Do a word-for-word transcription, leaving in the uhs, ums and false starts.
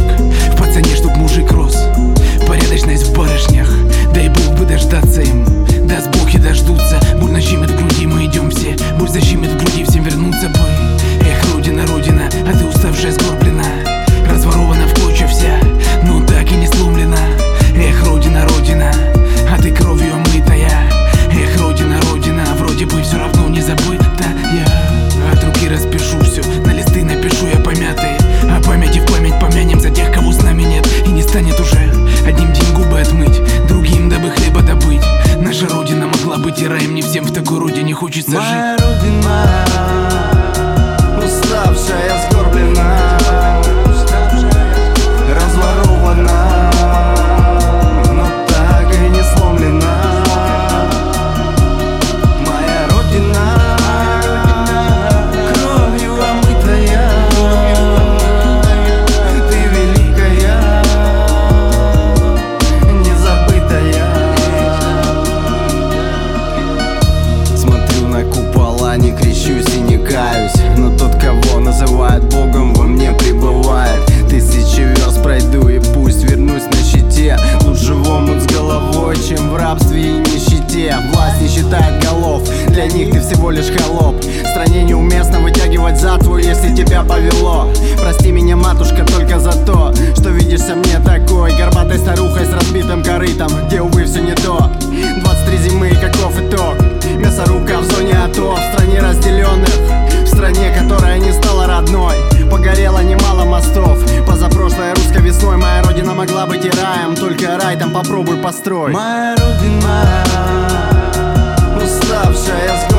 В пацане, чтоб мужик рос, порядочность в барышнях. Дай бог бы дождаться им, даст бог и дождутся. Боль нащемит в груди, мы идем все, боль защемит в груди, всем вернуться бы. Эх, родина, родина, а ты уставшая, сгорблена, разворована в клочья вся, но так и не сломлена. Эх, родина, родина, а ты кровью омытая. Эх, родина, родина, вроде бы все равно не забыта. Я от руки распишу все, на листы напишу я помятые. А памяти в память помянем за тех, кого с нами нет и не станет уже. Одним день губы отмыть, другим дабы хлеба добыть. Наша родина могла быть и раем, не всем в такой родине хочется жить. Моя родина, уставшая, сгорблена, разворована, но так и не сломлена. Моя родина, кровью омытая, ты великая, незабытая. Смотрю на купола, не крещусь и не каюсь, но тот, кого называют Богом, во мне пребывает. Тысячи верст пройду и пусть вернусь на щите. Лучше в омут с головой, чем в рабстве и нищете. Власть не считает голов, для них ты всего лишь холоп. В стране неуместно вытягивать за твой, если тебя повело. Прости меня, матушка, только за то, что видишься мне такой горбатой старухой с разбитым корытом, где, увы, все не то. Двадцать три зимы, каков итог? Мясорубка в зоне АТО, в стране разделенных, в стране, которая не стала родной. Погорело немало мостов. Позапрошлой русской весной моя родина могла быть и раем, только рай там попробуй построй. Моя родина, уставшая,